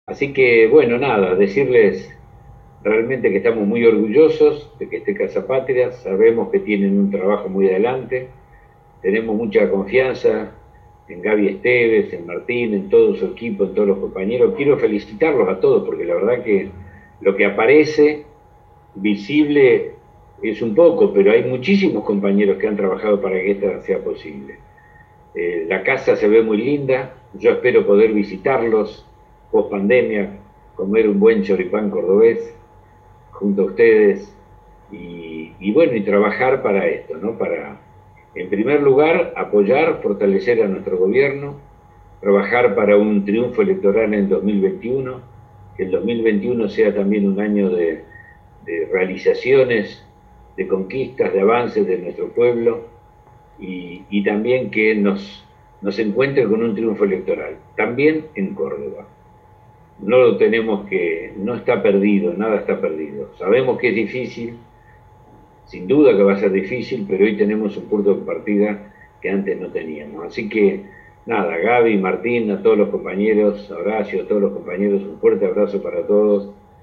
Así que, bueno, nada, decirles realmente que estamos muy orgullosos de que esté Casa Patria, sabemos que tienen un trabajo muy adelante, tenemos mucha confianza en Gaby Esteves, en Martín, en todo su equipo, en todos los compañeros. Quiero felicitarlos a todos porque la verdad que lo que aparece visible es un poco, pero hay muchísimos compañeros que han trabajado para que esta sea posible. La casa se ve muy linda, yo espero poder visitarlos post pandemia, comer un buen choripán cordobés junto a ustedes y bueno, y trabajar para esto, ¿no? Para, en primer lugar, apoyar, fortalecer a nuestro gobierno, trabajar para un triunfo electoral en 2021, que el 2021 sea también un año de realizaciones, de conquistas, de avances de nuestro pueblo y también que nos encuentre con un triunfo electoral, también en Córdoba. No lo tenemos que, no está perdido, nada está perdido. Sabemos que es difícil, sin duda que va a ser difícil, pero hoy tenemos un punto de partida que antes no teníamos. Así que nada, Gaby, Martín, a todos los compañeros, Horacio, a todos los compañeros, un fuerte abrazo para todos